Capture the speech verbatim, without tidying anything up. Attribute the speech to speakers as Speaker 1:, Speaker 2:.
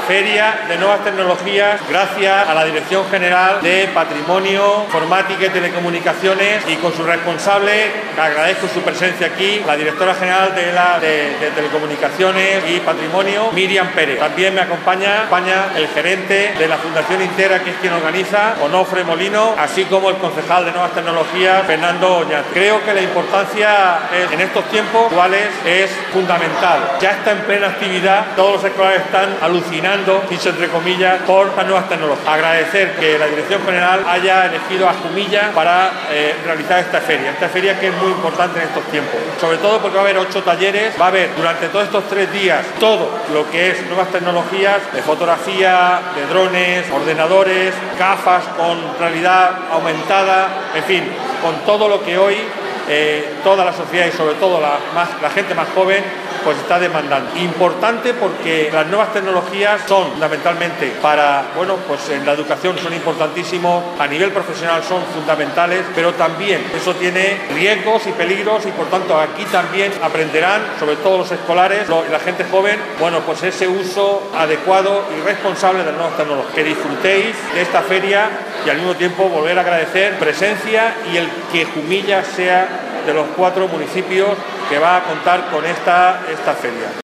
Speaker 1: Feria de Nuevas Tecnologías, gracias a la Dirección General de Patrimonio, Informática y Telecomunicaciones, y con su responsable, agradezco su presencia aquí, la directora general de, la, de, de Telecomunicaciones y Patrimonio, Miriam Pérez. También me acompaña, acompaña el gerente de la Fundación Intera, que es quien organiza, Onofre Molino, así como el concejal de Nuevas Tecnologías, Fernando Oñate. Creo que la importancia es, en estos tiempos actuales es fundamental. Ya está en plena actividad, todos los escolares están alucinando, dicho entre comillas, por las nuevas tecnologías. Agradecer que la Dirección General haya elegido a Jumilla para eh, realizar esta feria. Esta feria que es muy importante en estos tiempos, sobre todo porque va a haber ocho talleres, va a haber durante todos estos tres días todo lo que es nuevas tecnologías de fotografía, de drones, ordenadores, gafas con realidad aumentada, en fin, con todo lo que hoy eh, toda la sociedad y sobre todo la, más, la gente más joven pues está demandando. Importante porque las nuevas tecnologías son fundamentalmente para, bueno, pues en la educación son importantísimos, a nivel profesional son fundamentales, pero también eso tiene riesgos y peligros y por tanto aquí también aprenderán, sobre todo los escolares, lo, la gente joven, bueno, pues ese uso adecuado y responsable de las nuevas tecnologías. Que disfrutéis de esta feria y al mismo tiempo volver a agradecer presencia y el que Jumilla sea de los cuatro municipios que va a contar con esta, esta feria.